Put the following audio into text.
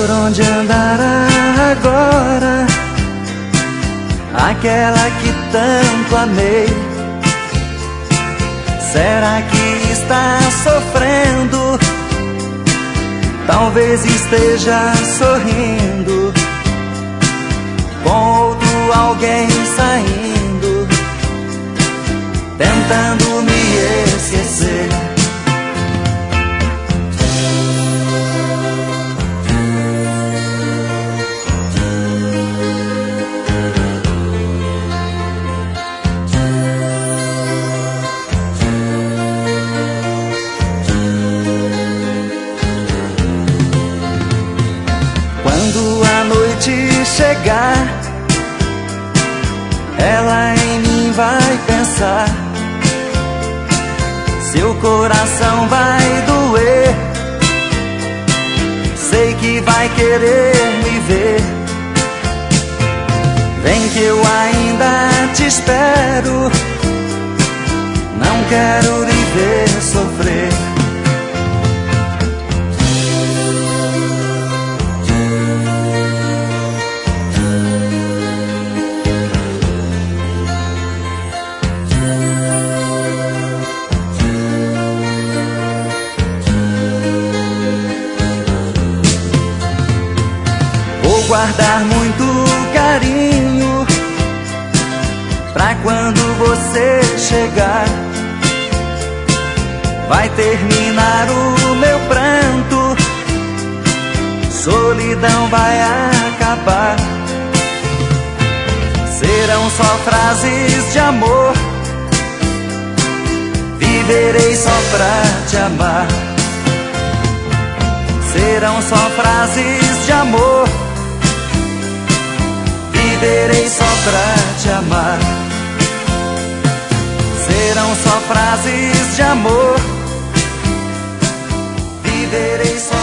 por onde andará agora aquela que tanto amei? Será que está sofrendo? Talvez esteja sorrindo com outro alguém saindo, tentando me esquecer. Quando a noite chegar, ela em mim vai pensar, seu coração vai doer, sei que vai querer me ver. Vem que eu ainda te espero, não quero lhe ver sofrer. Vou guardar muito carinho pra quando você chegar. Vai terminar o meu pranto, solidão vai acabar. Serão só frases de amor, viverei só pra te amar. Serão só frases de amor, viverei só pra te amar. Serão só frases de amor, viverei só